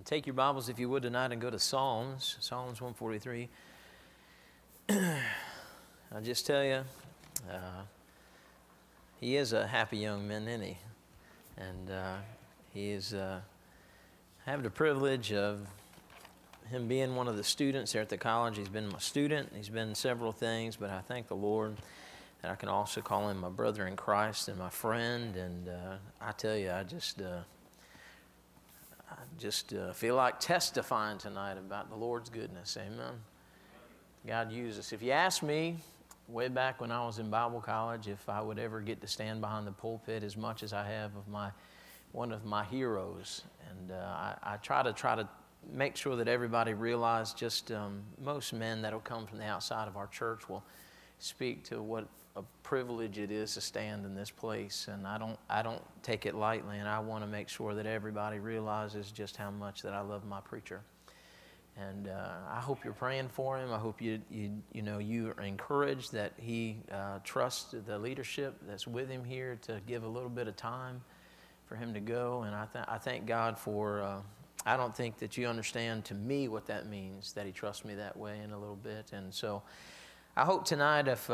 Take your Bibles, if you would, tonight and go to Psalms 143. I'll just tell you, he is a happy young man, isn't he? And he is have the privilege of him being one of the students there at the college. He's been my student. He's been several things, but I thank the Lord that I can also call him my brother in Christ and my friend. And I tell you, I just feel like testifying tonight about the Lord's goodness. Amen. God used us. If you ask me, way back when I was in Bible college, if I would ever get to stand behind the pulpit as much as I have of one of my heroes, and I try to make sure that everybody realize just most men that will come from the outside of our church will speak to what a privilege it is to stand in this place, and I don't take it lightly, and I want to make sure that everybody realizes just how much that I love my preacher. And I hope you're praying for him. I hope you are encouraged that he trusts the leadership that's with him here to give a little bit of time for him to go. And I thank God for. I don't think that you understand to me what that means, that he trusts me that way in a little bit. And so I hope tonight, if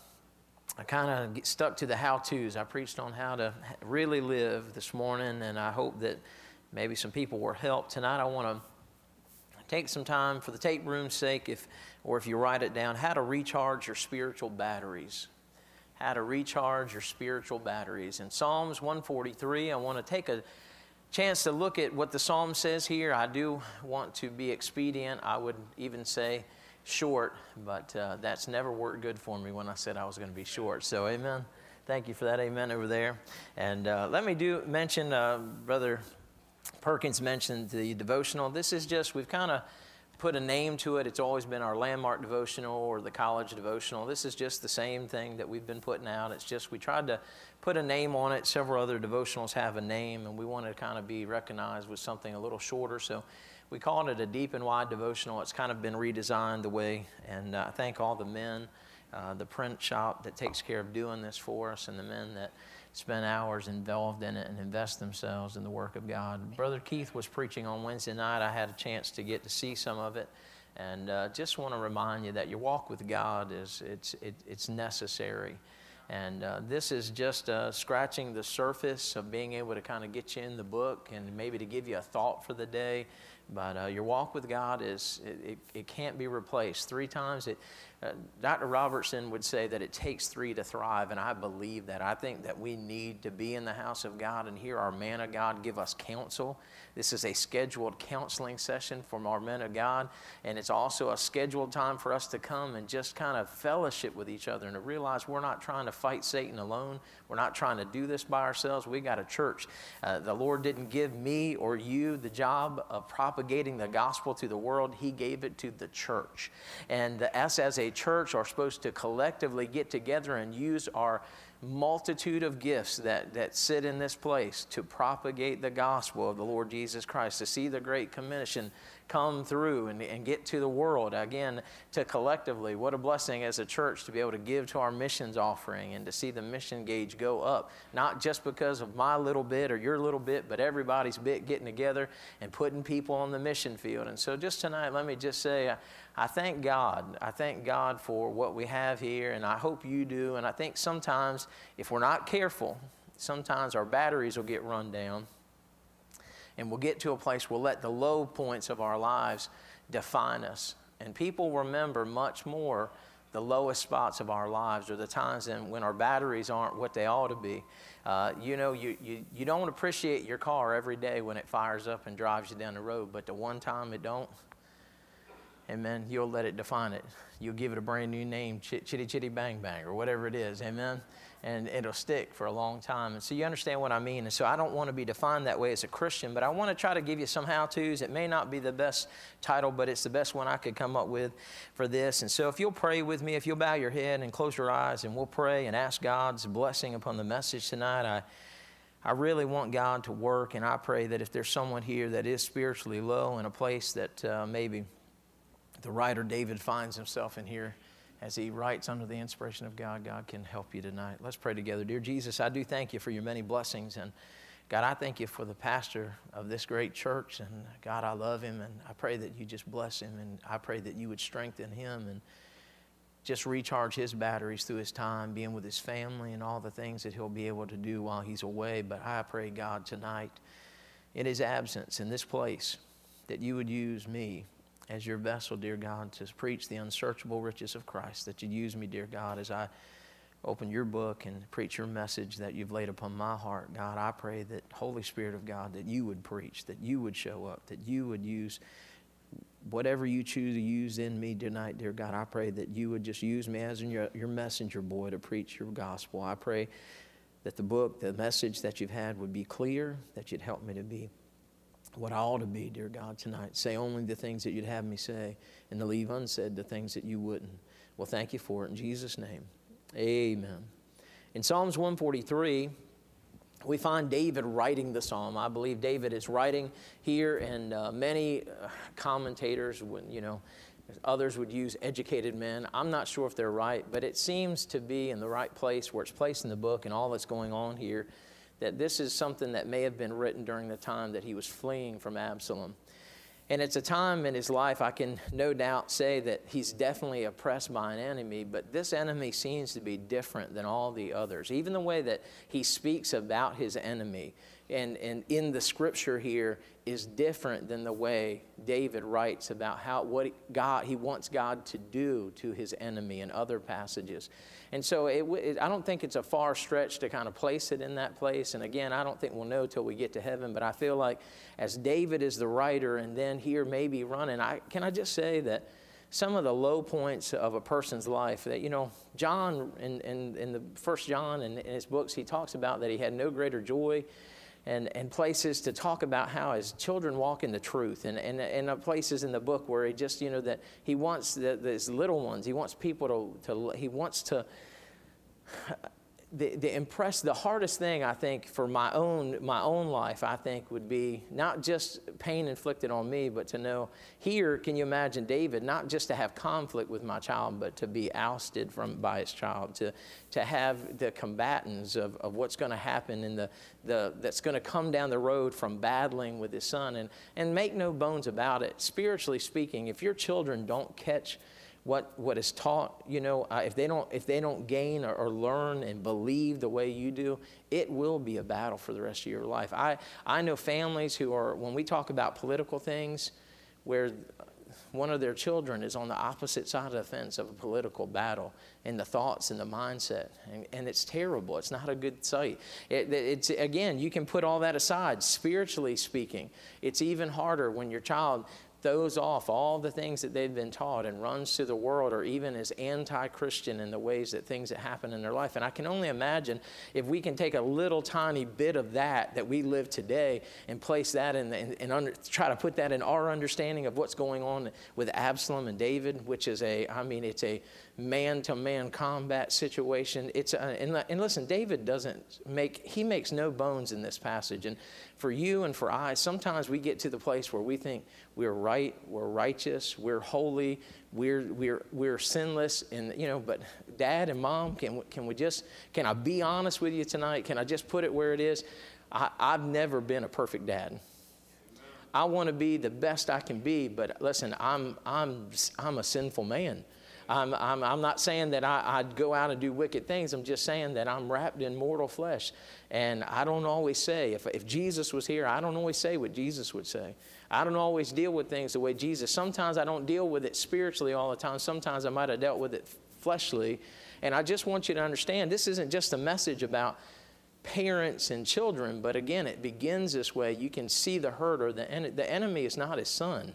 I kind of get stuck to the how-tos. I preached on how to really live this morning, and I hope that maybe some people were helped. Tonight I want to take some time for the tape room's sake, if you write it down, how to recharge your spiritual batteries. How to recharge your spiritual batteries. In Psalms 143, I want to take a chance to look at what the Psalm says here. I do want to be expedient. I would even say short, but that's never worked good for me when I said I was going to be short. So amen. Thank you for that. Amen over there. And let me mention, Brother Perkins mentioned the devotional. This is just, we've kind of put a name to it. It's always been our landmark devotional or the college devotional. This is just the same thing that we've been putting out. It's just we tried to put a name on it. Several other devotionals have a name, and we want to kind of be recognized with something a little shorter. So we called it a deep and wide devotional. It's kind of been redesigned the way, and I thank all the men, the print shop that takes care of doing this for us, and the men that spend hours involved in it and invest themselves in the work of God. Brother Keith was preaching on Wednesday night. I had a chance to get to see some of it, and just want to remind you that your walk with God it's necessary. And this is just scratching the surface of being able to kind of get you in the book and maybe to give you a thought for the day. But your walk with God it can't be replaced. 3 times Dr. Robertson would say that it takes 3 to thrive, and I believe that. I think that we need to be in the house of God and hear our man of God give us counsel. This is a scheduled counseling session from our men of God, and it's also a scheduled time for us to come and just kind of fellowship with each other and to realize we're not trying to fight Satan alone. We're not trying to do this by ourselves. We got a church. The Lord didn't give me or you the job of propagating the gospel to the world. He gave it to the church. And us as a church are supposed to collectively get together and use our multitude of gifts that sit in this place to propagate the gospel of the Lord Jesus Christ, to see the Great Commission come through and get to the world. Again, to collectively, what a blessing as a church to be able to give to our missions offering and to see the mission gauge go up, not just because of my little bit or your little bit, but everybody's bit getting together and putting people on the mission field. And so just tonight, let me just say, I thank God. I thank God for what we have here, and I hope you do. And I think sometimes, if we're not careful, sometimes our batteries will get run down, and we'll get to a place we'll let the low points of our lives define us. And people remember much more the lowest spots of our lives, or the times when our batteries aren't what they ought to be. You don't appreciate your car every day when it fires up and drives you down the road, but the one time it don't, amen, you'll let it define it. You'll give it a brand new name, Chitty Chitty Bang Bang, or whatever it is, amen? And it'll stick for a long time. And so you understand what I mean. And so I don't want to be defined that way as a Christian, but I want to try to give you some how-tos. It may not be the best title, but it's the best one I could come up with for this. And so if you'll pray with me, if you'll bow your head and close your eyes, and we'll pray and ask God's blessing upon the message tonight. I really want God to work, and I pray that if there's someone here that is spiritually low in a place that maybe the writer David finds himself in here, as he writes under the inspiration of God, God can help you tonight. Let's pray together. Dear Jesus, I do thank you for your many blessings, and God, I thank you for the pastor of this great church, and God, I love him, and I pray that you just bless him, and I pray that you would strengthen him and just recharge his batteries through his time being with his family and all the things that he'll be able to do while he's away. But I pray, God, tonight, in his absence in this place, that you would use me as your vessel, dear God, to preach the unsearchable riches of Christ, that you'd use me, dear God, as I open your book and preach your message that you've laid upon my heart. God, I pray that, Holy Spirit of God, that you would preach, that you would show up, that you would use whatever you choose to use in me tonight, dear God. I pray that you would just use me as your messenger boy to preach your gospel. I pray that the book, the message that you've had would be clear, that you'd help me to be what I ought to be, dear God, tonight. Say only the things that you'd have me say, and to leave unsaid the things that you wouldn't. Well, thank you for it in Jesus' name. Amen. In Psalms 143, we find David writing the psalm. I believe David is writing here, and many commentators, others would use educated men. I'm not sure if they're right, but it seems to be in the right place where it's placed in the book and all that's going on here, that this is something that may have been written during the time that he was fleeing from Absalom. And it's a time in his life, I can no doubt say that he's definitely oppressed by an enemy, but this enemy seems to be different than all the others. Even the way that he speaks about his enemy and in the scripture here is different than the way David writes about what he wants God to do to his enemy in other passages. And so I don't think it's a far stretch to kind of place it in that place. And again, I don't think we'll know till we get to heaven, but I feel like as David is the writer and then here maybe running, can I just say that some of the low points of a person's life that, John in the First John in his books, he talks about that he had no greater joy and places to talk about how his children walk in the truth and places in the book where he just, that he wants his little ones, he wants people he wants to the hardest thing I think for my own life, I think would be not just pain inflicted on me, but to know here, can you imagine David, not just to have conflict with my child, but to be ousted by his child, to have the combatants of what's going to happen in that's going to come down the road from battling with his son. And make no bones about it, spiritually speaking, if your children don't catch what is taught, if they don't gain or learn and believe the way you do, it will be a battle for the rest of your life. I know families who are, when we talk about political things, where one of their children is on the opposite side of the fence of a political battle and the thoughts and the mindset, and it's terrible. It's not a good sight. It's again, you can put all that aside. Spiritually speaking, it's even harder when your child throws off all the things that they've been taught and runs to the world, or even is anti-Christian in the ways that things that happen in their life. And I can only imagine if we can take a little tiny bit of that we live today and place that try to put that in our understanding of what's going on with Absalom and David, which is it's a man-to-man combat situation. And listen, David makes no bones in this passage. And for you and for I, sometimes we get to the place where we think we're right, we're righteous, we're holy, we're sinless, but Dad and Mom, can I be honest with you tonight? Can I just put it where it is? I've never been a perfect dad. I want to be the best I can be, but listen, I'm a sinful man. I'm not saying that I'd go out and do wicked things. I'm just saying that I'm wrapped in mortal flesh. And I don't always say, if Jesus was here, I don't always say what Jesus would say. I don't always deal with things the way Jesus. Sometimes I don't deal with it spiritually all the time. Sometimes I might have dealt with it fleshly. And I just want you to understand, this isn't just a message about parents and children, but again, it begins this way. You can see the hurt, or the enemy is not his son.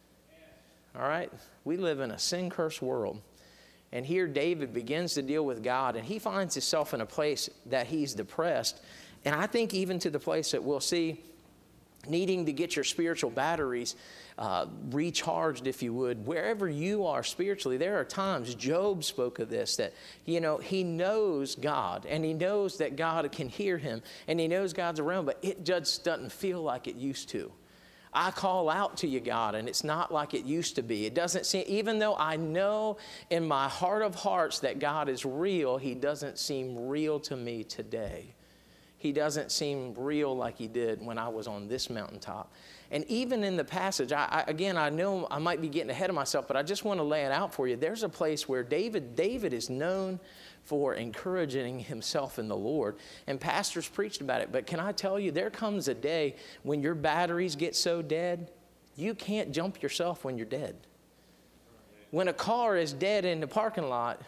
All right? We live in a sin-cursed world. And here David begins to deal with God, and he finds himself in a place that he's depressed. And I think even to the place that we'll see needing to get your spiritual batteries recharged, if you would, wherever you are spiritually. There are times, Job spoke of this, that, he knows God, and he knows that God can hear him, and he knows God's around, but it just doesn't feel like it used to. I call out to you, God, and it's not like it used to be. It doesn't seem, even though I know in my heart of hearts that God is real, he doesn't seem real to me today. he doesn't seem real like he did when I was on this mountaintop. And even in the passage, I know I might be getting ahead of myself, but I just want to lay it out for you. There's a place where David is known for encouraging himself in the Lord. And pastors preached about it. But can I tell you, there comes a day when your batteries get so dead, you can't jump yourself when you're dead. When a car is dead in the parking lot,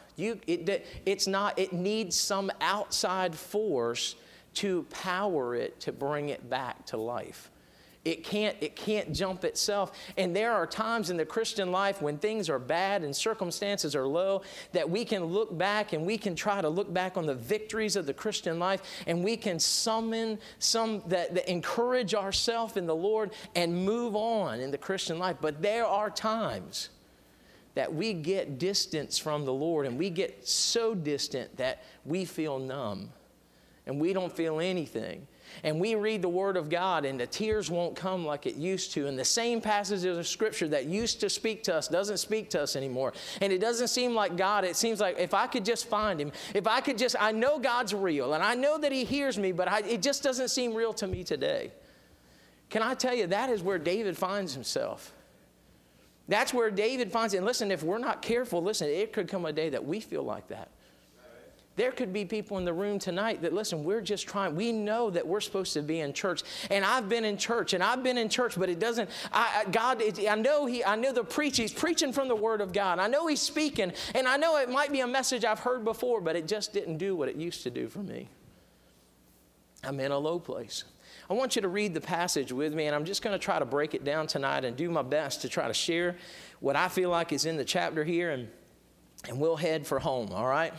it needs some outside force to power it, to bring it back to life. It can't jump itself. And there are times in the Christian life when things are bad and circumstances are low that we can look back and we can try to look back on the victories of the Christian life, and we can summon some that encourage ourselves in the Lord and move on in the Christian life. But there are times that we get distance from the Lord, and we get so distant that we feel numb and we don't feel anything. And we read the Word of God, and the tears won't come like it used to. And the same passages of Scripture that used to speak to us doesn't speak to us anymore. And it doesn't seem like God. It seems like if I could just find Him, I know God's real, and I know that He hears me, but it just doesn't seem real to me today. Can I tell you, that is where David finds himself. That's where David finds it. And listen, if we're not careful, it could come a day that we feel like that. There could be people in the room tonight that, listen, we're just trying. We know that we're supposed to be in church. And I've been in church, but it doesn't, I know the preacher, he's preaching from the Word of God. I know he's speaking, and I know it might be a message I've heard before, but it just didn't do what it used to do for me. I'm in a low place. I want you to read the passage with me, and I'm just going to try to break it down tonight and do my best to try to share what I feel like is in the chapter here, and we'll head for home, all right?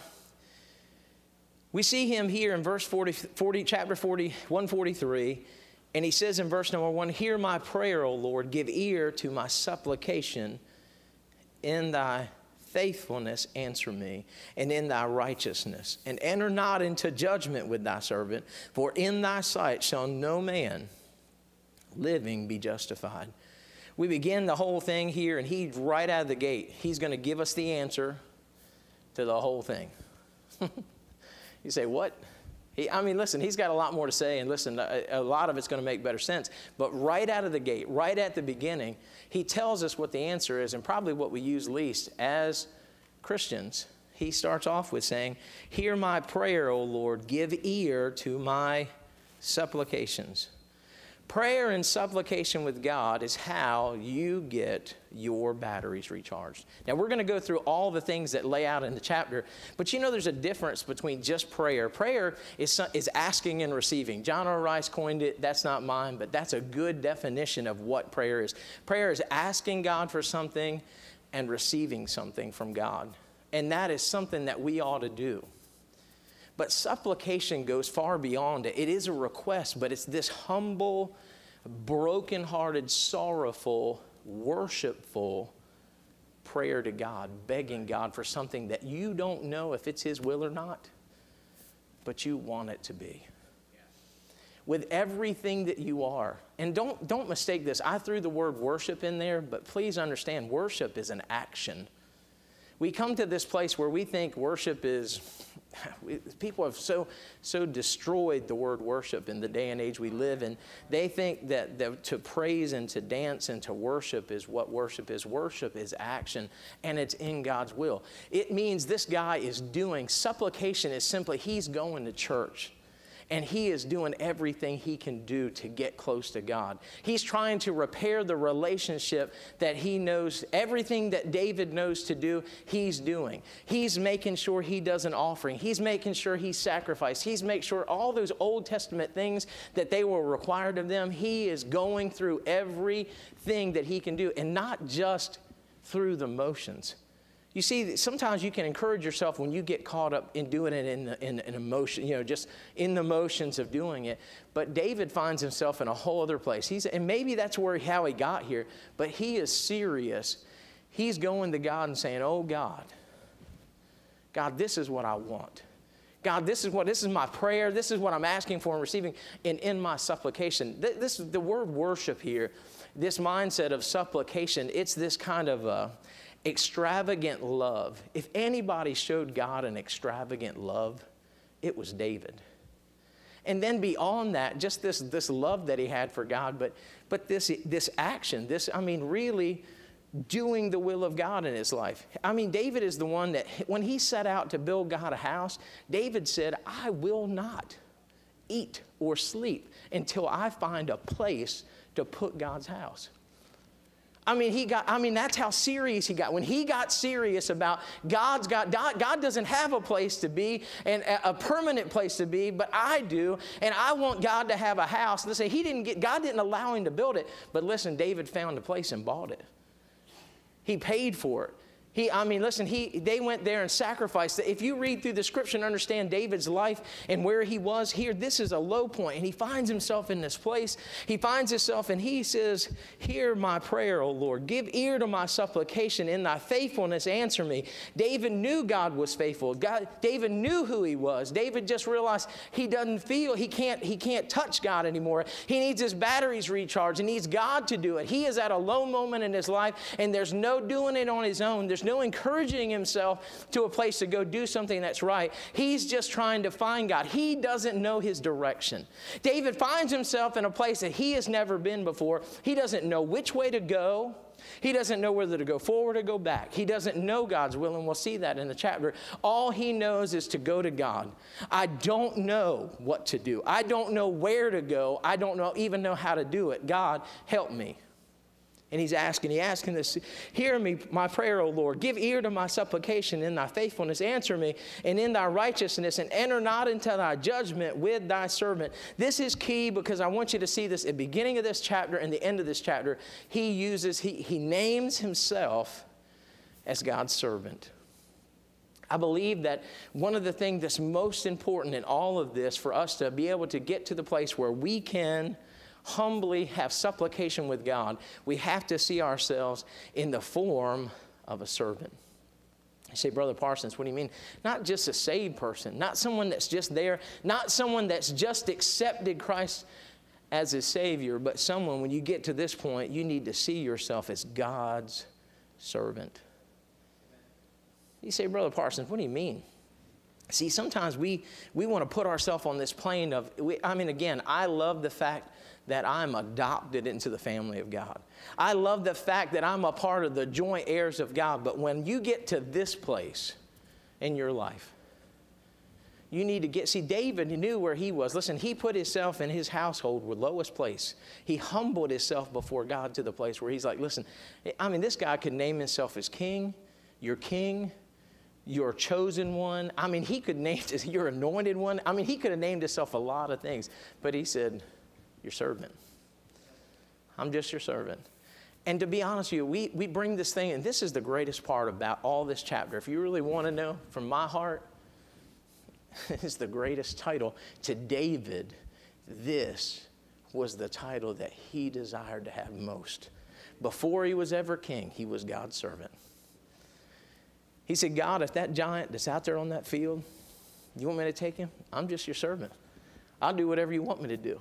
We see him here in verse 40, chapter 40, 143, and he says in verse number 1, "Hear my prayer, O Lord, give ear to my supplication. In thy faithfulness answer me, and in thy righteousness. And enter not into judgment with thy servant, for in thy sight shall no man living be justified." We begin the whole thing here, and he's right out of the gate. He's going to give us the answer to the whole thing. You say, what? Listen, he's got a lot more to say, and listen, a lot of it's going to make better sense. But right out of the gate, right at the beginning, he tells us what the answer is, and probably what we use least as Christians. He starts off with saying, "Hear my prayer, O Lord, give ear to my supplications." Prayer and supplication with God is how you get your batteries recharged. Now, we're going to go through all the things that lay out in the chapter, but there's a difference between just prayer. Prayer is asking and receiving. John R. Rice coined it. That's not mine, but that's a good definition of what prayer is. Prayer is asking God for something and receiving something from God, and that is something that we ought to do. But supplication goes far beyond it. It is a request, but it's this humble, brokenhearted, sorrowful, worshipful prayer to God, begging God for something that you don't know if it's His will or not, but you want it to be. With everything that you are. And don't mistake this. I threw the word worship in there, but please understand, worship is an action. We come to this place where we think worship is... People have so destroyed the word worship in the day and age we live in. They think that to praise and to dance and to worship is what worship is. Worship is action, and it's in God's will. It means this guy is doing, supplication is simply he's going to church. And he is doing everything he can do to get close to God. He's trying to repair the relationship that he knows, everything that David knows to do, he's doing. He's making sure he does an offering. He's making sure he sacrificed. He's making sure all those Old Testament things that they were required of them, he is going through everything that he can do, and not just through the motions. You see, sometimes you can encourage yourself when you get caught up in doing it in emotion, just in the motions of doing it. But David finds himself in a whole other place. And maybe that's how he got here, but he is serious. He's going to God and saying, "Oh God, this is what I want. God, this is my prayer. This is what I'm asking for and receiving in my supplication." This is the word worship here, this mindset of supplication. It's this kind of extravagant love. If anybody showed God an extravagant love, it was David. And then beyond that, just this love that he had for God, but this action, really doing the will of God in his life. I mean, David is the one that, when he set out to build God a house, David said, I will not eat or sleep until I find a place to put God's house. That's how serious he got. When he got serious about God doesn't have a place to be and a permanent place to be, but I do, and I want God to have a house. Listen, God didn't allow him to build it, but listen, David found a place and bought it. He paid for it. They went there and sacrificed. If you read through the scripture and understand David's life and where he was here, this is a low point. And he finds himself in this place. He finds himself and he says, hear my prayer, O Lord. Give ear to my supplication. In thy faithfulness, answer me. David knew God was faithful. David knew who he was. David just realized he can't touch God anymore. He needs his batteries recharged. He needs God to do it. He is at a low moment in his life, and there's no doing it on his own. There's no encouraging himself to a place to go do something that's right. He's just trying to find God. He doesn't know his direction. David finds himself in a place that he has never been before. He doesn't know which way to go. He doesn't know whether to go forward or go back. He doesn't know God's will, and we'll see that in the chapter. All he knows is to go to God. I don't know what to do. I don't know where to go. I don't even know how to do it. God, help me. And he's asking this, hear me, my prayer, O Lord. Give ear to my supplication. In thy faithfulness, answer me. And in thy righteousness, and enter not into thy judgment with thy servant. This is key, because I want you to see this at the beginning of this chapter and the end of this chapter. He names himself as God's servant. I believe that one of the things that's most important in all of this, for us to be able to get to the place where we can humbly have supplication with God, we have to see ourselves in the form of a servant. You say, Brother Parsons, what do you mean? Not just a saved person, not someone that's just there, not someone that's just accepted Christ as his Savior, but someone, when you get to this point, you need to see yourself as God's servant. You say, Brother Parsons, what do you mean? See, sometimes we want to put ourselves on this plane of, I love the fact that I'm adopted into the family of God. I love the fact that I'm a part of the joint heirs of God. But when you get to this place in your life, you need to David knew where he was. Listen, he put himself in his household with lowest place. He humbled himself before God to the place where he's like, listen, this guy could name himself as king, your chosen one. He could name your anointed one. He could have named himself a lot of things. But he said, your servant. I'm just your servant. And to be honest with you, we bring this thing, and this is the greatest part about all this chapter. If you really want to know from my heart, it's the greatest title. To David, this was the title that he desired to have most. Before he was ever king, he was God's servant. He said, God, if that giant that's out there on that field, you want me to take him? I'm just your servant. I'll do whatever you want me to do.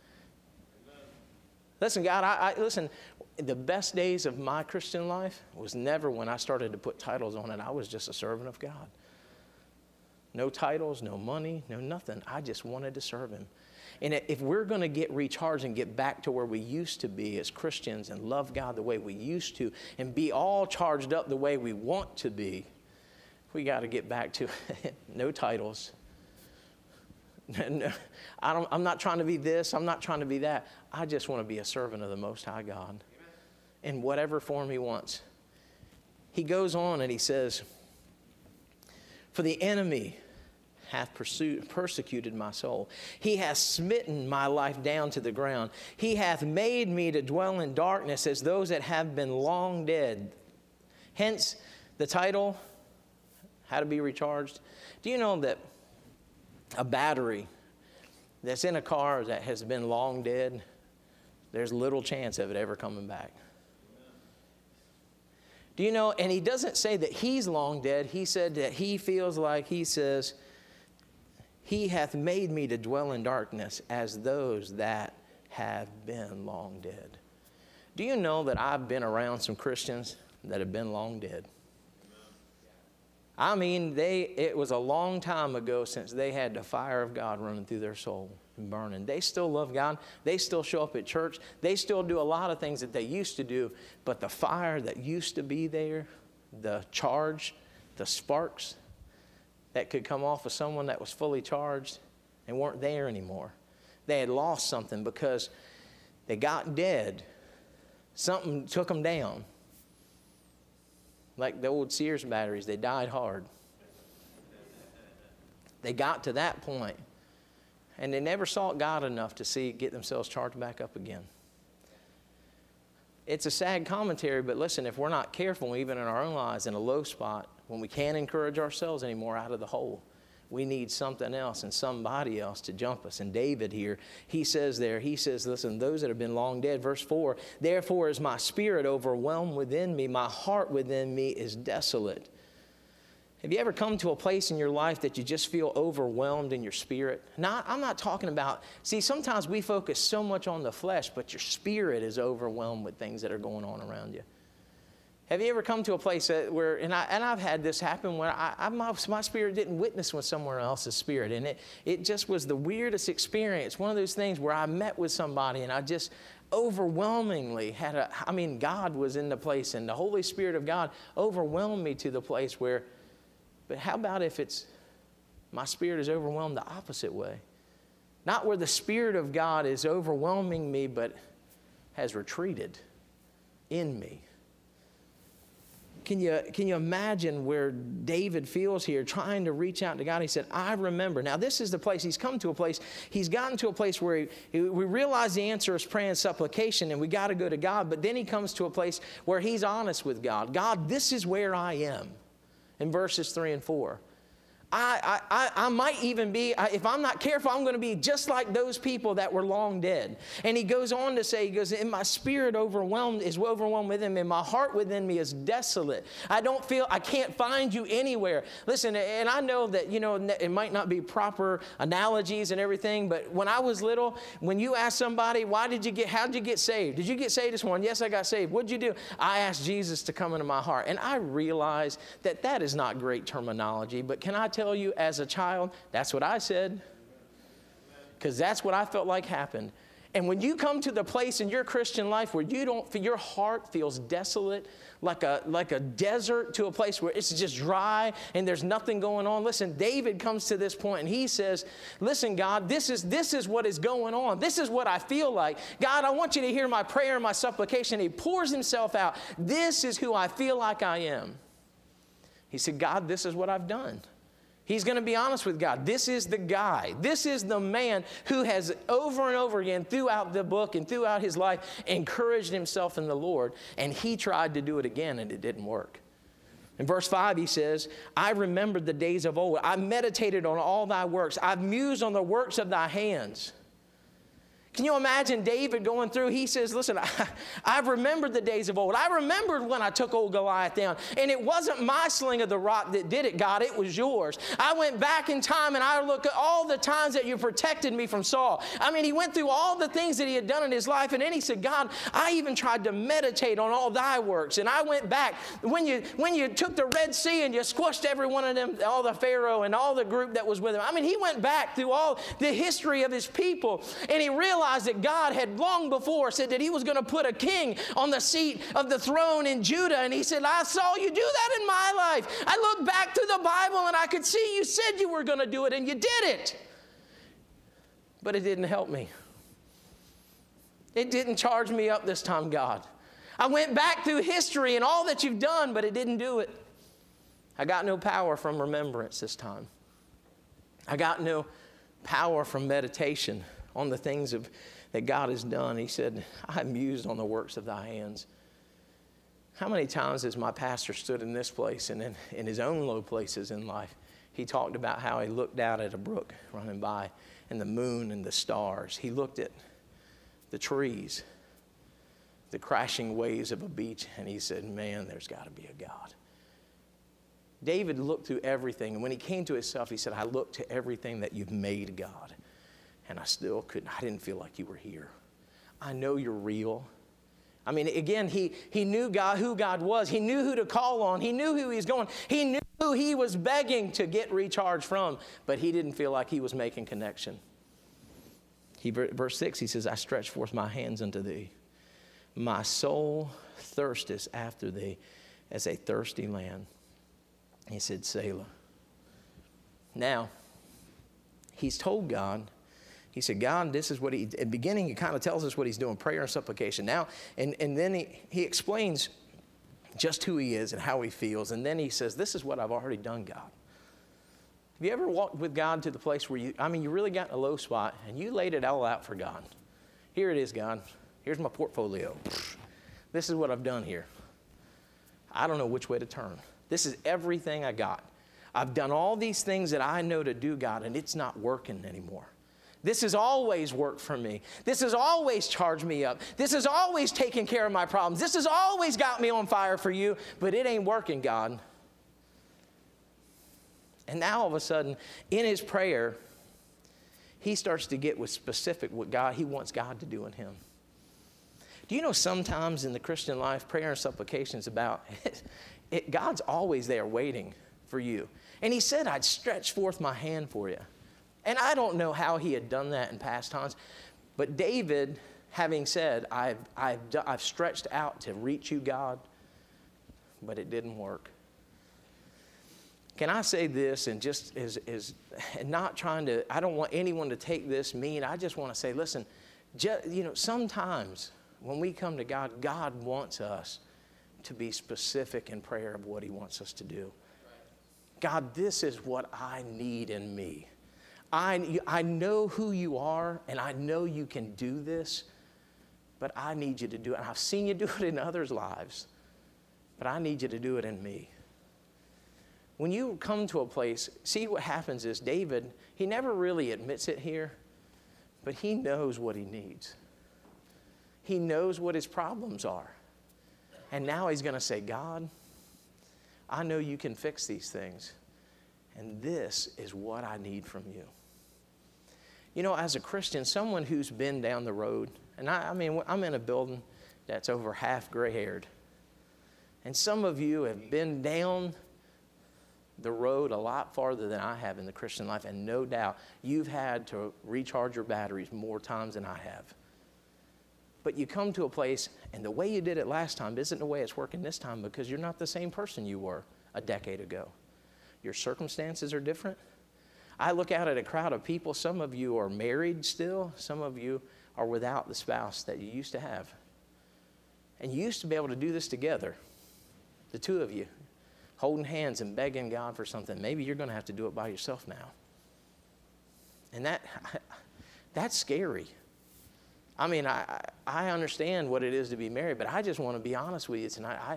Listen, God, listen, the best days of my Christian life was never when I started to put titles on it. I was just a servant of God. No titles, no money, no nothing. I just wanted to serve him. And if we're going to get recharged and get back to where we used to be as Christians and love God the way we used to and be all charged up the way we want to be, we got to get back to no titles. No, I'm not trying to be this. I'm not trying to be that. I just want to be a servant of the Most High God in whatever form he wants. He goes on and he says, for the enemy hath persecuted my soul. He hath smitten my life down to the ground. He hath made me to dwell in darkness as those that have been long dead. Hence the title, How to Be Recharged. Do you know that a battery that's in a car that has been long dead, there's little chance of it ever coming back? Do you know, and he doesn't say that he's long dead. He said that he feels like, he says, he hath made me to dwell in darkness as those that have been long dead. Do you know that I've been around some Christians that have been long dead? It was a long time ago since they had the fire of God running through their soul. and burning. They still love God. They still show up at church. They still do a lot of things that they used to do. But the fire that used to be there, the charge, the sparks that could come off of someone that was fully charged, they weren't there anymore. They had lost something because they got dead. Something took them down. Like the old Sears batteries, they died hard. They got to that point, and they never sought God enough to get themselves charged back up again. It's a sad commentary, but listen, if we're not careful, even in our own lives, in a low spot, when we can't encourage ourselves anymore out of the hole, we need something else and somebody else to jump us. And David here, he says, listen, those that have been long dead, verse 4, therefore is my spirit overwhelmed within me, my heart within me is desolate. Have you ever come to a place in your life that you just feel overwhelmed in your spirit? Now, I'm not talking about, sometimes we focus so much on the flesh, but your spirit is overwhelmed with things that are going on around you. Have you ever come to a place where, and I've had this happen, where my spirit didn't witness with someone else's spirit, and it just was the weirdest experience. One of those things where I met with somebody, and I just overwhelmingly God was in the place, and the Holy Spirit of God overwhelmed me to the place where, but how about if my spirit is overwhelmed the opposite way? Not where the Spirit of God is overwhelming me, but has retreated in me. Can you imagine where David feels here, trying to reach out to God? He said, I remember. Now, this is the place. He's come to a place. He's gotten to a place where we realize the answer is prayer and supplication, and we got to go to God. But then he comes to a place where he's honest with God. God, this is where I am. In verses 3 and 4. I might even be, if I'm not careful, I'm going to be just like those people that were long dead. And he goes on to say, and my spirit is overwhelmed within me. My heart within me is desolate. I can't find you anywhere. Listen, and I know that, it might not be proper analogies and everything, but when I was little, when you ask somebody, how'd you get saved? Did you get saved this morning? Yes, I got saved. What'd you do? I asked Jesus to come into my heart. And I realize that is not great terminology, but can I tell you, as a child, that's what I said, because that's what I felt like happened. And when you come to the place in your Christian life where your heart feels desolate, like a desert, to a place where it's just dry and there's nothing going on. Listen, David comes to this point and he says, listen, God, this is what is going on. This is what I feel like. God, I want you to hear my prayer and my supplication. He pours himself out. This is who I feel like I am. He said, God, this is what I've done. He's going to be honest with God. This is the guy. This is the man who has over and over again throughout the book and throughout his life encouraged himself in the Lord. And he tried to do it again and it didn't work. In verse 5 he says, I remembered the days of old. I meditated on all thy works. I've mused on the works of thy hands. Can you imagine David going through? He says, listen, I've remembered the days of old. I remembered when I took old Goliath down. And it wasn't my sling of the rock that did it, God. It was yours. I went back in time and I looked at all the times that you protected me from Saul. He went through all the things that he had done in his life. And then he said, God, I even tried to meditate on all thy works. And I went back. When you took the Red Sea and you squashed every one of them, all the Pharaoh and all the group that was with him. He went back through all the history of his people. And he realized that God had long before said that he was going to put a king on the seat of the throne in Judah. And he said, I saw you do that in my life. I looked back through the Bible and I could see you said you were going to do it and you did it. But it didn't help me. It didn't charge me up this time, God. I went back through history and all that you've done, but it didn't do it. I got no power from remembrance this time. I got no power from meditation on the things that God has done. He said, I mused on the works of thy hands. How many times has my pastor stood in this place and in his own low places in life, he talked about how he looked out at a brook running by and the moon and the stars. He looked at the trees, the crashing waves of a beach, and he said, man, there's got to be a God. David looked through everything, and when he came to himself, he said, I looked to everything that you've made, God. And I still couldn't. I didn't feel like you were here. I know you're real. Again, he knew God, who God was. He knew who to call on. He knew who he was going. He knew who he was begging to get recharged from. But he didn't feel like he was making connection. Verse 6, he says, I stretch forth my hands unto thee. My soul thirsteth after thee as a thirsty land. He said, Selah. Now, he's told God, he said, God, this is what at the beginning, he kind of tells us what he's doing, prayer and supplication. Now, and then he explains just who he is and how he feels. And then he says, this is what I've already done, God. Have you ever walked with God to the place where you really got in a low spot and you laid it all out for God? Here it is, God. Here's my portfolio. This is what I've done here. I don't know which way to turn. This is everything I got. I've done all these things that I know to do, God, and it's not working anymore. This has always worked for me. This has always charged me up. This has always taken care of my problems. This has always got me on fire for you, but it ain't working, God. And now all of a sudden, in his prayer, he starts to get with specific what he wants God to do in him. Do you know sometimes in the Christian life, prayer and supplication is about, God's always there waiting for you. And he said, I'd stretch forth my hand for you. And I don't know how he had done that in past times, but David, having said, I've stretched out to reach you, God, but it didn't work. Can I say this, and just is not trying to, I don't want anyone to take this mean. I just want to say, listen, sometimes when we come to God, God wants us to be specific in prayer of what he wants us to do. God, this is what I need in me. I know who you are, and I know you can do this, but I need you to do it. And I've seen you do it in others' lives, but I need you to do it in me. When you come to a place, see what happens is David, he never really admits it here, but he knows what he needs. He knows what his problems are. And now he's going to say, God, I know you can fix these things, and this is what I need from you. You know, as a Christian, someone who's been down the road, and I'm in a building that's over half gray-haired, and some of you have been down the road a lot farther than I have in the Christian life, and no doubt you've had to recharge your batteries more times than I have. But you come to a place, and the way you did it last time isn't the way it's working this time, because you're not the same person you were a decade ago. Your circumstances are different. I look out at a crowd of people. Some of you are married still. Some of you are without the spouse that you used to have. And you used to be able to do this together, the two of you, holding hands and begging God for something. Maybe you're going to have to do it by yourself now. And that's scary. I mean, I understand what it is to be married, but I just want to be honest with you tonight.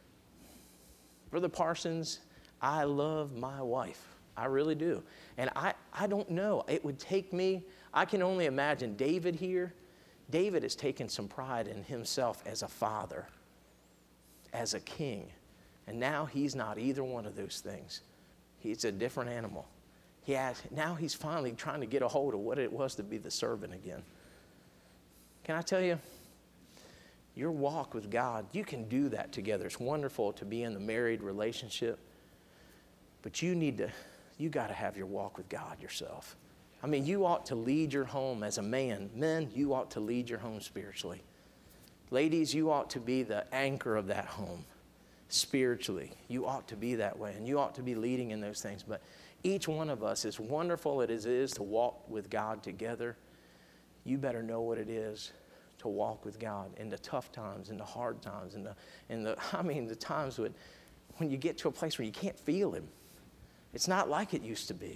Brother Parsons, I love my wife. I really do. And I don't know. It would take me, I can only imagine David here. David has taken some pride in himself as a father, as a king. And now he's not either one of those things. He's a different animal. Now he's finally trying to get a hold of what it was to be the servant again. Can I tell you, your walk with God, you can do that together. It's wonderful to be in the married relationship, but you got to have your walk with God yourself. I mean, you ought to lead your home as a man. Men, you ought to lead your home spiritually. Ladies, you ought to be the anchor of that home spiritually. You ought to be that way, and you ought to be leading in those things. But each one of us, as wonderful as it is to walk with God together, you better know what it is to walk with God in the tough times, in the hard times, the times when you get to a place where you can't feel him. It's not like it used to be.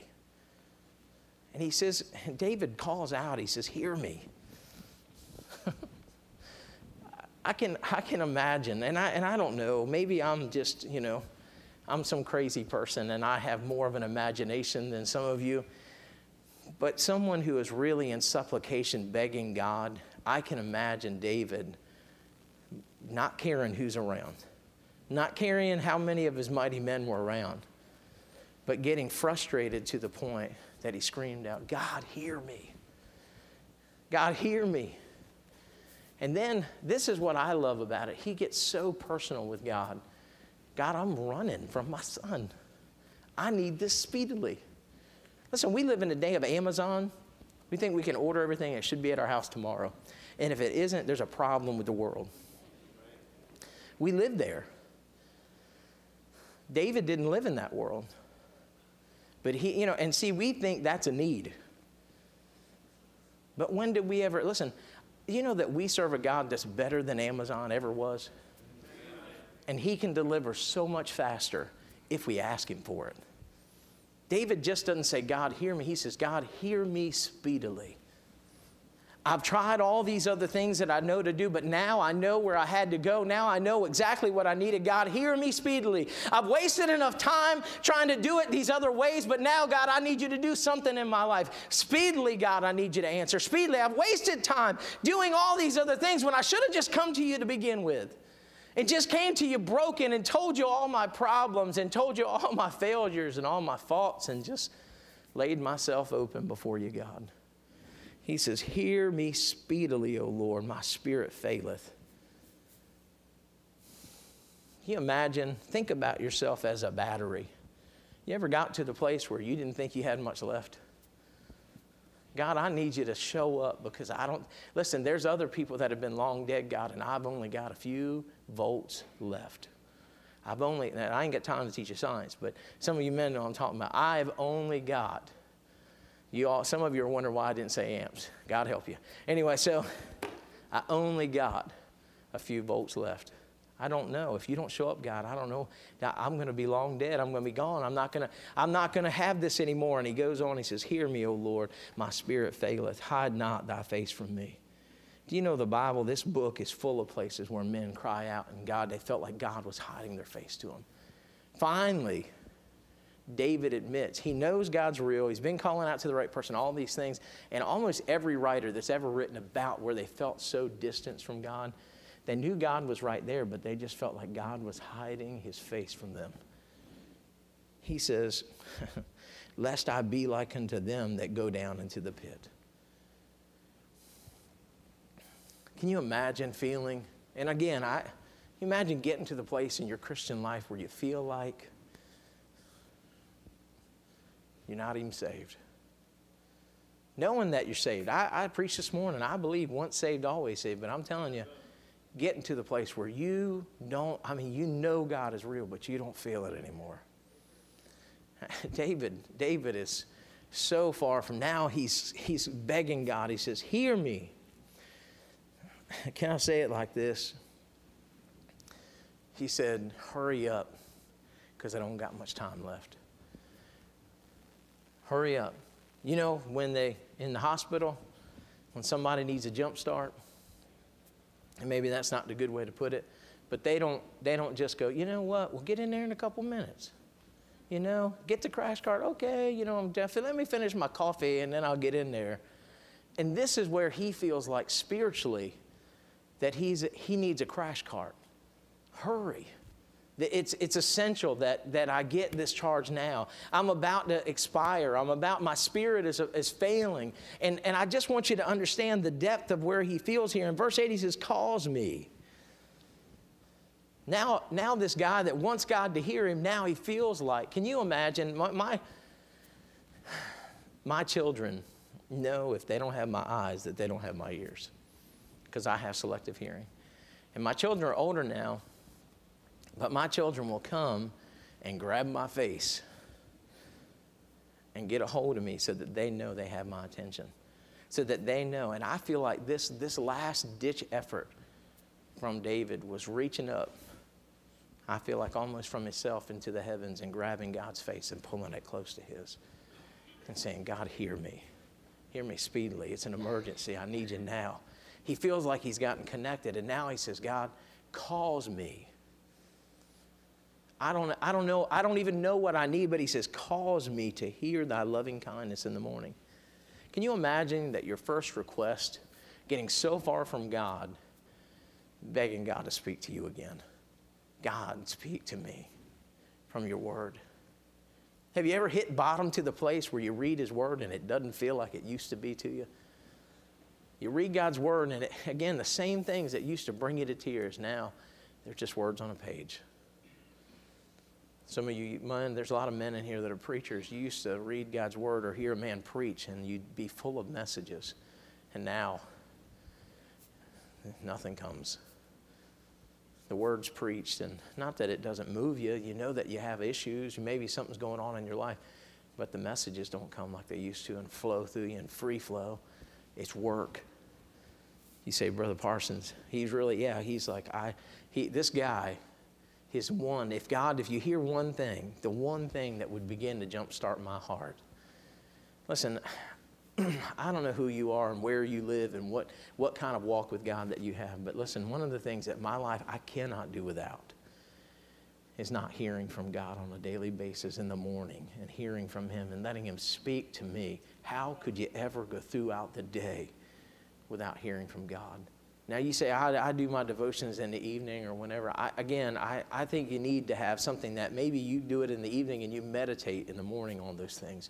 And he says, David calls out, he says, hear me. I can imagine, and I don't know, maybe I'm just, I'm some crazy person and I have more of an imagination than some of you. But someone who is really in supplication, begging God, I can imagine David not caring who's around, not caring how many of his mighty men were around, but getting frustrated to the point that he screamed out, God, hear me. God, hear me. And then this is what I love about it. He gets so personal with God. God, I'm running from my son. I need this speedily. Listen, we live in a day of Amazon. We think we can order everything. It should be at our house tomorrow. And if it isn't, there's a problem with the world. We live there. David didn't live in that world. But he, and see, we think that's a need. But when did we ever, listen, you know that we serve a God that's better than Amazon ever was? And he can deliver so much faster if we ask him for it. David just doesn't say, God, hear me. He says, God, hear me speedily. I've tried all these other things that I know to do, but now I know where I had to go. Now I know exactly what I needed. God, hear me speedily. I've wasted enough time trying to do it these other ways, but now, God, I need you to do something in my life. Speedily, God, I need you to answer. Speedily, I've wasted time doing all these other things when I should have just come to you to begin with. And just came to you broken and told you all my problems and told you all my failures and all my faults and just laid myself open before you, God. He says, hear me speedily, O Lord, my spirit faileth. Can you imagine? Think about yourself as a battery. You ever got to the place where you didn't think you had much left? God, I need you to show up because listen, there's other people that have been long dead, God, and I've only got a few volts left. I ain't got time to teach you science, but some of you men know what I'm talking about. I've only got, some of you are wondering why I didn't say amps. God help you. Anyway, so I only got a few volts left. I don't know. If you don't show up, God, I don't know. Now, I'm going to be long dead. I'm going to be gone. I'm not going to have this anymore. And he goes on. He says, hear me, O Lord. My spirit faileth. Hide not thy face from me. Do you know the Bible, this book is full of places where men cry out and God, they felt like God was hiding their face to them. Finally, David admits he knows God's real. He's been calling out to the right person, all these things. And almost every writer that's ever written about where they felt so distant from God, they knew God was right there, but they just felt like God was hiding his face from them. He says, lest I be like unto them that go down into the pit. Can you imagine feeling, and again, imagine getting to the place in your Christian life where you feel like you're not even saved. Knowing that you're saved. I preached this morning, I believe once saved, always saved, but I'm telling you, getting to the place where you know God is real, but you don't feel it anymore. David is so far from now, he's begging God. He says, hear me. Can I say it like this? He said, hurry up, because I don't got much time left. Hurry up. You know, when in the hospital, when somebody needs a jump start, and maybe that's not the good way to put it, but they don't just go, you know what, we'll get in there in a couple minutes. You know, get the crash cart. Okay, I'm definitely, let me finish my coffee and then I'll get in there. And this is where he feels like spiritually that he needs a crash cart. Hurry. It's essential that I get this charge now. I'm about to expire. My spirit is failing. And I just want you to understand the depth of where he feels here. In verse 8, he says, calls me. Now this guy that wants God to hear him, now he feels like, can you imagine, my children know if they don't have my eyes that they don't have my ears, because I have selective hearing. And my children are older now, but my children will come and grab my face and get a hold of me so that they know they have my attention, so that they know. And I feel like this last-ditch effort from David was reaching up, I feel like almost from himself into the heavens and grabbing God's face and pulling it close to his and saying, God, hear me. Hear me speedily. It's an emergency. I need you now. He feels like he's gotten connected, and now he says, God calls me. I don't know. I don't even know what I need, but he says, cause me to hear thy loving kindness in the morning. Can you imagine that your first request, getting so far from God, begging God to speak to you again? God, speak to me from your word. Have you ever hit bottom to the place where you read his word and it doesn't feel like it used to be to you? You read God's word and again, the same things that used to bring you to tears, now they're just words on a page. Some of you, man, there's a lot of men in here that are preachers. You used to read God's word or hear a man preach, and you'd be full of messages. And now, nothing comes. The word's preached, and not that it doesn't move you. You know that you have issues. Maybe something's going on in your life. But the messages don't come like they used to and flow through you in free flow. It's work. You say, Brother Parsons, he's really, he's like, this guy is one. If you hear one thing, the one thing that would begin to jumpstart my heart. Listen, I don't know who you are and where you live and what kind of walk with God that you have. But listen, one of the things that my life I cannot do without is not hearing from God on a daily basis in the morning and hearing from Him and letting Him speak to me. How could you ever go throughout the day without hearing from God? Now you say, I do my devotions in the evening or whenever. I think you need to have something that maybe you do it in the evening and you meditate in the morning on those things.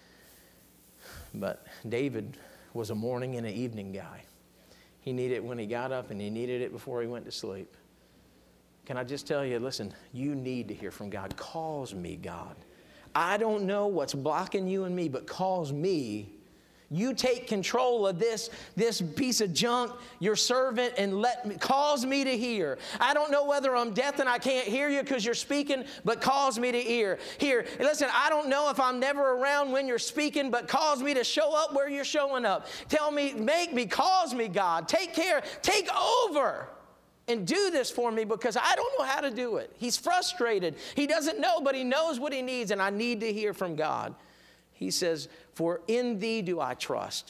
But David was a morning and an evening guy. He needed it when he got up and he needed it before he went to sleep. Can I just tell you, listen, you need to hear from God. Calls me, God. I don't know what's blocking you and me, but calls me. You take control of this piece of junk, your servant, and calls me to hear. I don't know whether I'm deaf and I can't hear you because you're speaking, but calls me to hear. Here, listen, I don't know if I'm never around when you're speaking, but calls me to show up where you're showing up. Tell me, make me, calls me, God. Take care, take over. And do this for me because I don't know how to do it. He's frustrated. He doesn't know, but he knows what he needs, and I need to hear from God. He says, for in thee do I trust.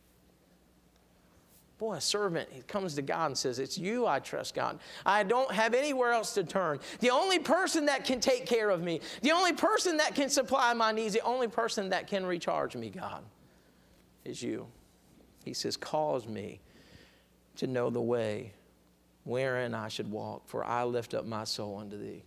Boy, a servant, he comes to God and says, it's you I trust, God. I don't have anywhere else to turn. The only person that can take care of me, the only person that can supply my needs, the only person that can recharge me, God, is you. He says, cause me to know the way wherein I should walk, for I lift up my soul unto thee.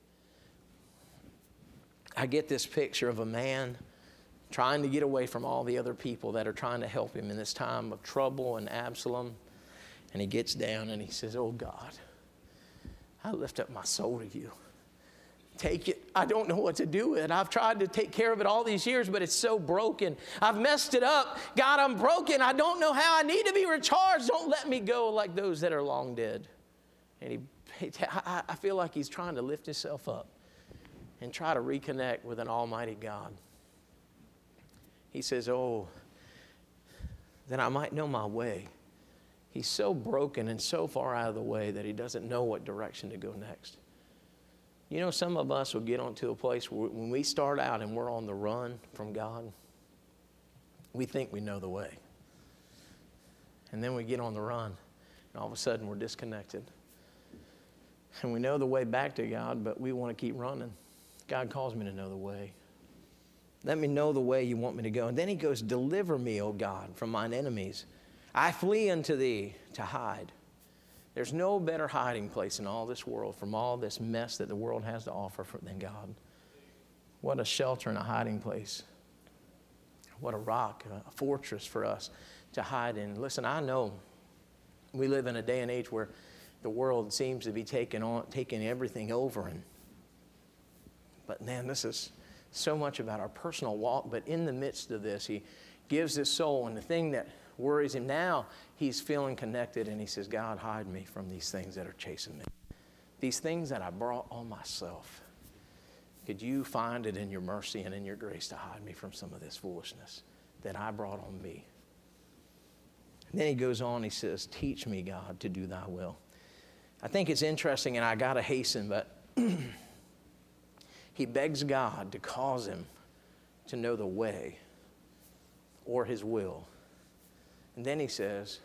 I get this picture of a man trying to get away from all the other people that are trying to help him in this time of trouble and Absalom. And he gets down and he says, oh God, I lift up my soul to you. Take it. I don't know what to do with it. I've tried to take care of it all these years, but it's so broken. I've messed it up. God, I'm broken. I don't know how. I need to be recharged. Don't let me go like those that are long dead. And I feel like he's trying to lift himself up and try to reconnect with an almighty God. He says, oh, that I might know my way. He's so broken and so far out of the way that he doesn't know what direction to go next. You know, some of us will get onto a place where when we start out and we're on the run from God, we think we know the way. And then we get on the run, and all of a sudden we're disconnected. And we know the way back to God, but we want to keep running. God calls me to know the way. Let me know the way you want me to go. And then he goes, deliver me, O God, from mine enemies. I flee unto thee to hide. There's no better hiding place in all this world from all this mess that the world has to offer than God. What a shelter and a hiding place. What a rock, a fortress for us to hide in. Listen, I know we live in a day and age where the world seems to be taking everything over. But man, this is so much about our personal walk. But in the midst of this, he gives his soul, and the thing that worries him now, he's feeling connected, and he says, God, hide me from these things that are chasing me. These things that I brought on myself. Could you find it in your mercy and in your grace to hide me from some of this foolishness that I brought on me? And then he goes on, he says, teach me, God, to do thy will. I think it's interesting, and I got to hasten, but he begs God to cause him to know the way or his will. And then he says,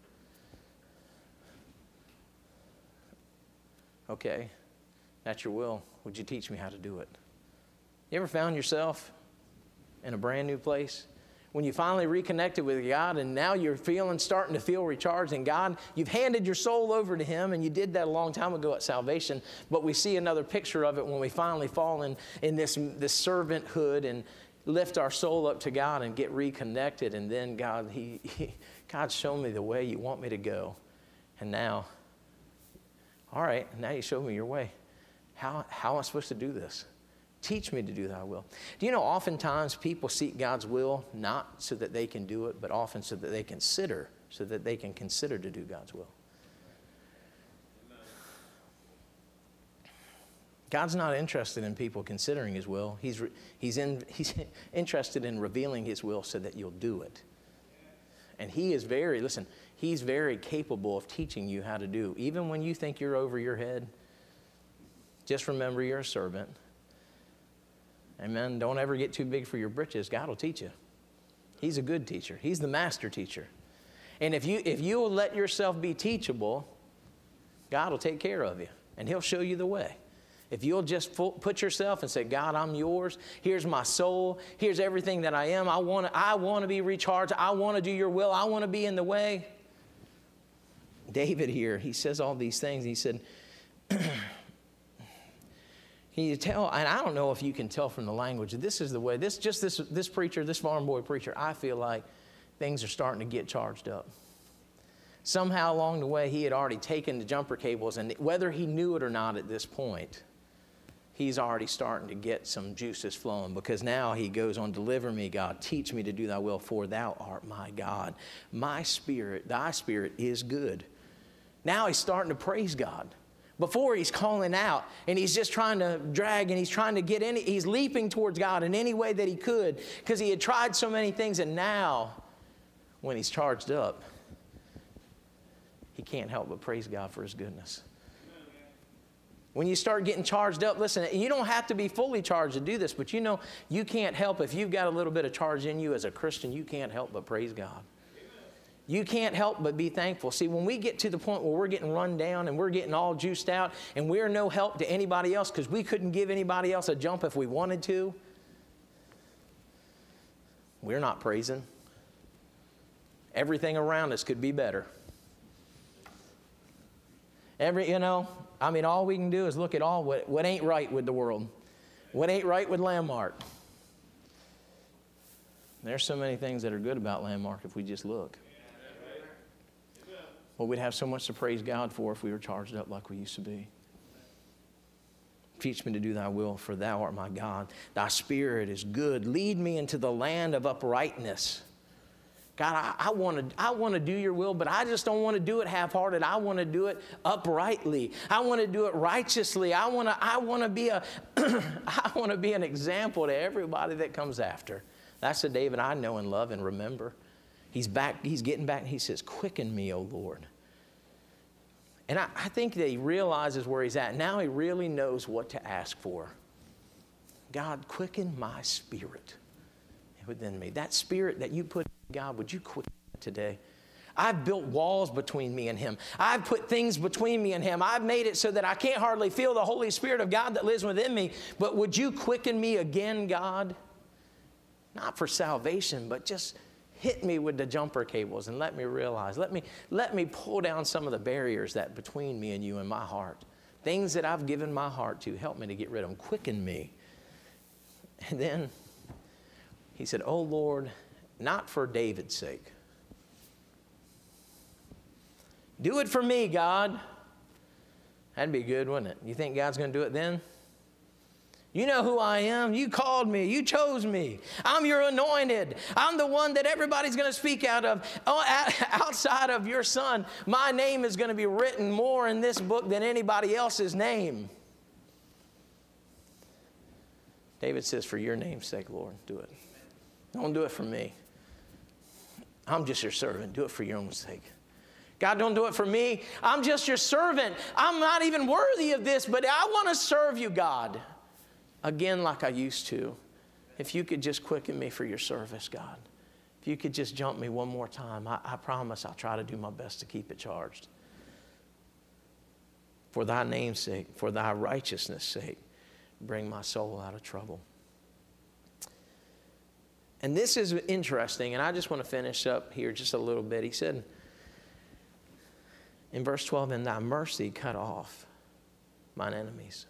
okay, that's your will. Would you teach me how to do it? You ever found yourself in a brand new place? When you finally reconnected with God and now you're starting to feel recharged in God, you've handed your soul over to him, and you did that a long time ago at salvation, but we see another picture of it when we finally fall in this servanthood and lift our soul up to God and get reconnected, and then God, God, show me the way you want me to go. And now, all right, now you show me your way. How am I supposed to do this? Teach me to do thy will. Do you know oftentimes people seek God's will not so that they can do it, but often so that they can consider to do God's will. God's not interested in people considering his will. He's interested in revealing his will so that you'll do it. And he's very capable of teaching you how to do. Even when you think you're over your head, just remember you're a servant. Amen. Don't ever get too big for your britches. God will teach you. He's a good teacher. He's the master teacher. And if you will let yourself be teachable, God will take care of you. And he'll show you the way. If you'll just put yourself and say, God, I'm yours. Here's my soul. Here's everything that I am. I want to be recharged. I want to do your will. I want to be in the way. David here, he says all these things. He said, can you tell, and I don't know if you can tell from the language, this is the way, this preacher, this farm boy preacher, I feel like things are starting to get charged up. Somehow along the way, he had already taken the jumper cables, and whether he knew it or not at this point, he's already starting to get some juices flowing, because now he goes on, deliver me, God, teach me to do thy will, for thou art my God. My spirit, thy spirit is good. Now he's starting to praise God. Before he's calling out and he's just trying to drag and he's trying to he's leaping towards God in any way that he could because he had tried so many things, and now when he's charged up, he can't help but praise God for his goodness. When you start getting charged up, listen, you don't have to be fully charged to do this, but you can't help, if you've got a little bit of charge in you as a Christian, you can't help but praise God. You can't help but be thankful. See, when we get to the point where we're getting run down and we're getting all juiced out and we're no help to anybody else because we couldn't give anybody else a jump if we wanted to, we're not praising. Everything around us could be better. All we can do is look at all what ain't right with the world. What ain't right with Landmark. There's so many things that are good about Landmark if we just look. Well, we'd have so much to praise God for if we were charged up like we used to be. Teach me to do thy will, for thou art my God. Thy spirit is good. Lead me into the land of uprightness. God, I want to do your will, but I just don't want to do it half-hearted. I want to do it uprightly. I want to do it righteously. I want to be an example to everybody that comes after. That's the David I know and love and remember. He's getting back, and he says, quicken me, O Lord. And I think that he realizes where he's at. Now he really knows what to ask for. God, quicken my spirit within me. That spirit that you put, God, would you quicken it today? I've built walls between me and him. I've put things between me and him. I've made it so that I can't hardly feel the Holy Spirit of God that lives within me. But would you quicken me again, God? Not for salvation, but just hit me with the jumper cables and let me realize, let me pull down some of the barriers that between me and you and my heart. Things that I've given my heart to, help me to get rid of them. Quicken me. And then he said, oh Lord, not for David's sake. Do it for me, God. That'd be good, wouldn't it? You think God's going to do it then? You know who I am. You called me. You chose me. I'm your anointed. I'm the one that everybody's going to speak out of. Outside of your son, my name is going to be written more in this book than anybody else's name. David says, for your name's sake, Lord, do it. Don't do it for me. I'm just your servant. Do it for your own sake. God, don't do it for me. I'm just your servant. I'm not even worthy of this, but I want to serve you, God. Again, like I used to. If you could just quicken me for your service, God. If you could just jump me one more time, I promise I'll try to do my best to keep it charged. For thy name's sake, for thy righteousness' sake, bring my soul out of trouble. And this is interesting, and I just want to finish up here just a little bit. He said in verse 12, in thy mercy cut off mine enemies.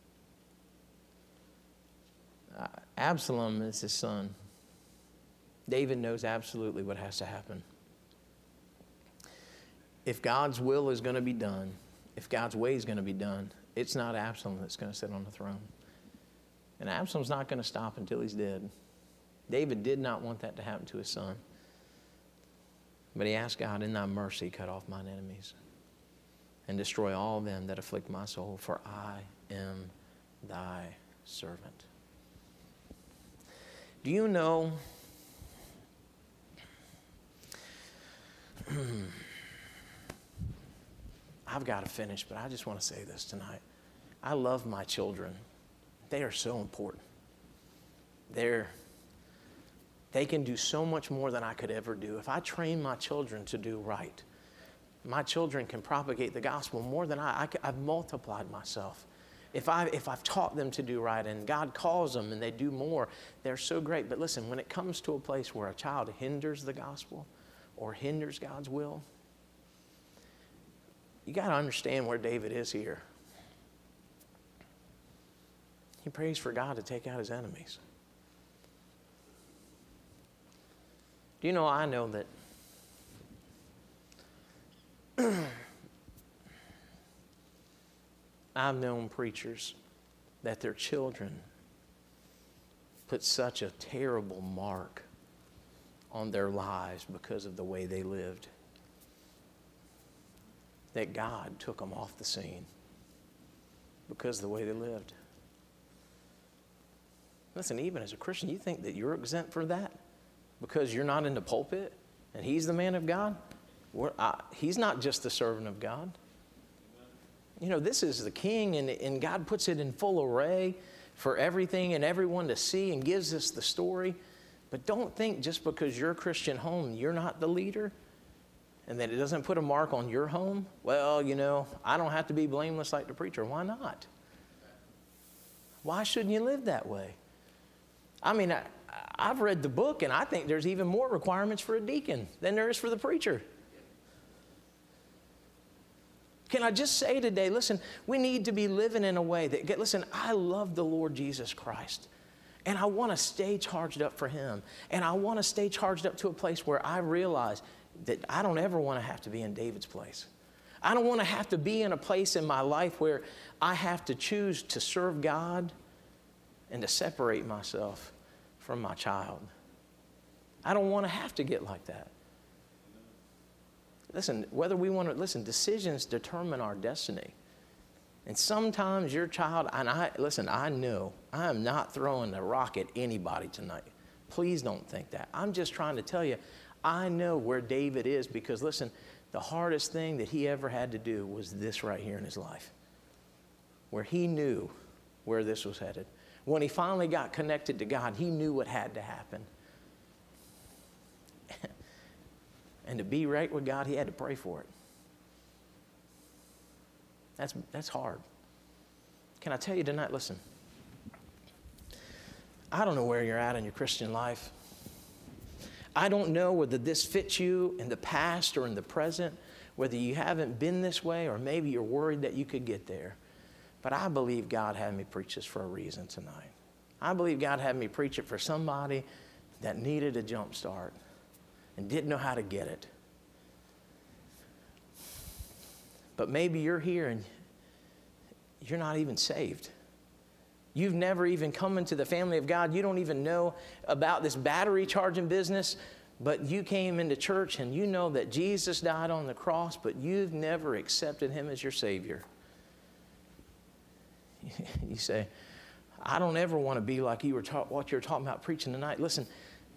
Absalom is his son. David knows absolutely what has to happen. If God's will is going to be done, if God's way is going to be done, it's not Absalom that's going to sit on the throne. And Absalom's not going to stop until he's dead. David did not want that to happen to his son. But he asked God, in thy mercy, cut off mine enemies and destroy all them that afflict my soul, for I am thy servant. Do you know I've got to finish, but I just want to say this tonight. I love my children. They are so important. They can do so much more than I could ever do. If I train my children to do right, my children can propagate the gospel more than I've multiplied myself. If I've taught them to do right and God calls them and they do more, they're so great. But listen, when it comes to a place where a child hinders the gospel or hinders God's will, you got to understand where David is here. He prays for God to take out his enemies. Do you know, I know that I've known preachers that their children put such a terrible mark on their lives because of the way they lived, that God took them off the scene because of the way they lived. Listen, even as a Christian, you think that you're exempt from that because you're not in the pulpit and he's the man of God? He's not just the servant of God. You know, this is the king, and God puts it in full array for everything and everyone to see and gives us the story. But don't think just because you're a Christian home, you're not the leader and that it doesn't put a mark on your home. Well, you know, I don't have to be blameless like the preacher. Why not? Why shouldn't you live that way? I mean, I've read the book, and I think there's even more requirements for a deacon than there is for the preacher. Can I just say today, listen, we need to be living in a way that, listen, I love the Lord Jesus Christ, and I want to stay charged up for him, and I want to stay charged up to a place where I realize that I don't ever want to have to be in David's place. I don't want to have to be in a place in my life where I have to choose to serve God and to separate myself from my child. I don't want to have to get like that. Listen, whether we want to, listen, decisions determine our destiny. And sometimes your child, and I know, I am not throwing a rock at anybody tonight. Please don't think that. I'm just trying to tell you, I know where David is because, listen, the hardest thing that he ever had to do was this right here in his life, where he knew where this was headed. When he finally got connected to God, he knew what had to happen. And to be right with God, he had to pray for it. That's hard. Can I tell you tonight, listen, I don't know where you're at in your Christian life. I don't know whether this fits you in the past or in the present, whether you haven't been this way or maybe you're worried that you could get there. But I believe God had me preach this for a reason tonight. I believe God had me preach it for somebody that needed a jump start and didn't know how to get it. But maybe you're here and you're not even saved. You've never even come into the family of God. You don't even know about this battery charging business, but you came into church and you know that Jesus died on the cross, but you've never accepted him as your Savior. You say, I don't ever want to be like what you're talking about preaching tonight. Listen,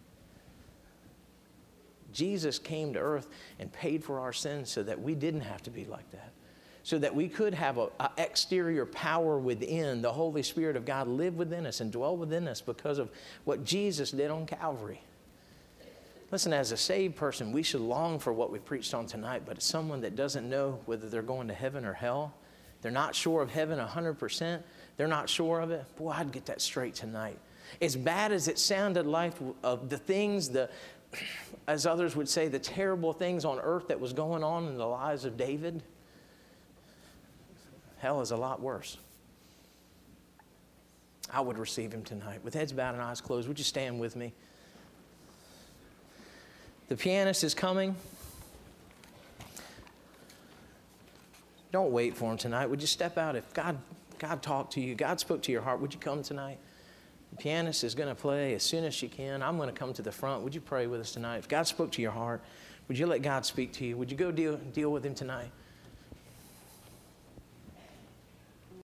Jesus came to earth and paid for our sins so that we didn't have to be like that. So that we could have an exterior power within, the Holy Spirit of God live within us and dwell within us because of what Jesus did on Calvary. Listen, as a saved person, we should long for what we preached on tonight, but as someone that doesn't know whether they're going to heaven or hell, they're not sure of heaven 100%, they're not sure of it, boy, I'd get that straight tonight. As bad as it sounded like of the things, as others would say, the terrible things on earth that was going on in the lives of David, hell is a lot worse. I would receive him tonight. With heads bowed and eyes closed, would you stand with me? The pianist is coming. Don't wait for him tonight. Would you step out? If God talked to you, God spoke to your heart, would you come tonight? The pianist is going to play as soon as she can. I'm going to come to the front. Would you pray with us tonight? If God spoke to your heart, would you let God speak to you? Would you go deal with him tonight?